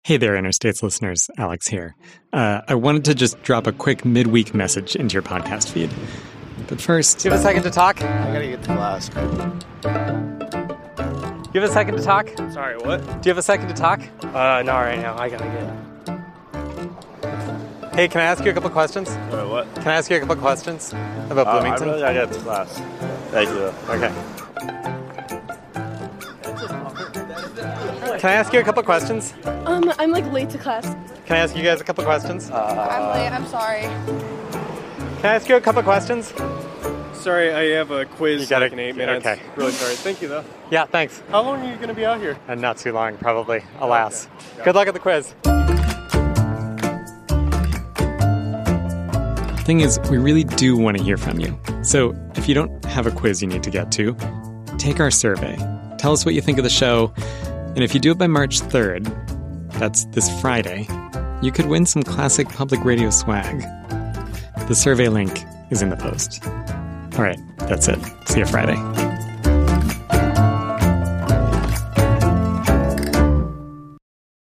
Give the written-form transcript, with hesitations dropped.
Hey there, Interstates listeners. Alex here. I wanted to just drop a quick midweek message into your podcast feed. But first... Do you have a second to talk? I gotta get to class. You have a second to talk? Sorry, what? Do you have a second to talk? Not right now. I gotta get. Hey, can I ask you a couple questions? What? Can I ask you a couple questions about Bloomington? I gotta get to class. Thank you. Okay. Can I ask you a couple questions? I'm late to class. Can I ask you guys a couple questions? I'm late, I'm sorry. Can I ask you a couple questions? Sorry, I have a quiz You got it? in 8 minutes. Okay. Really sorry. Thank you, though. Yeah, thanks. How long are you going to be out here? And not too long, probably. Alas. Okay. Good luck at the quiz. Thing is, we really do want to hear from you. So if you don't have a quiz you need to get to, take our survey. Tell us what you think of the show. And if you do it by March 3rd, that's this Friday, you could win some classic public radio swag. The survey link is in the post. All right, that's it. See you Friday.